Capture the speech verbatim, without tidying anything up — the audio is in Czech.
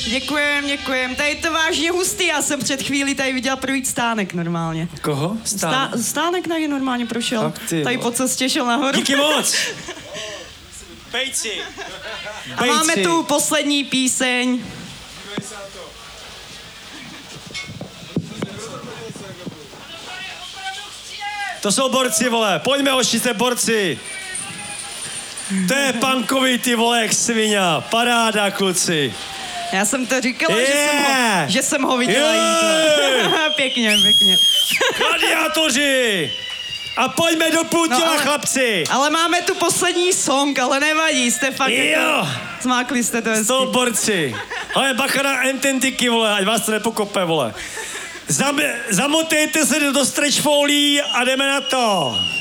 Děkujem, děkujem. Tady je to vážně hustý, já jsem před chvílí tady viděl projít stánek normálně. Koho? Stánek? Stá, stánek tady normálně prošel. Fakt, ty, tady po cestě šel nahoru. Díky moc! Pejci! A máme tu poslední píseň. To jsou borci, vole. Pojďme, hoši, jste borci. To je punkový, ty vole, jak sviňa. Paráda, kluci. Já jsem to říkala, yeah. že, jsem ho, že jsem ho viděla yeah. jít. Pěkně, pěkně. Gladiátoři! A pojďme do půl těla, no, ale, chlapci. Ale máme tu poslední song, ale nevadí, jste fakt jo. Jako, zmákli jste to hezky. Jsou borci. Ale bacha na ententiky, vole, ať vás to nepokope, vole. Zam, zamotejte se do stretch folí a jdeme na to.